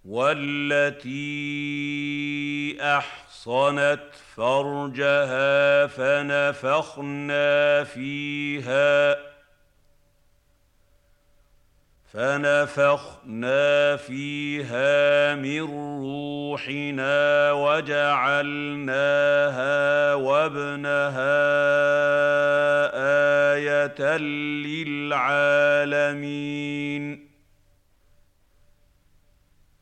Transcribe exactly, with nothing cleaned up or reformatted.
وَالَّتِي أَحْصَنَتْ فَرْجَهَا فَنَفَخْنَا فِيهَا فَنَفَخْنَا فِيهَا مِن رُّوحِنَا وَجَعَلْنَاهَا وَابْنَهَا آيَةً لِّلْعَالَمِينَ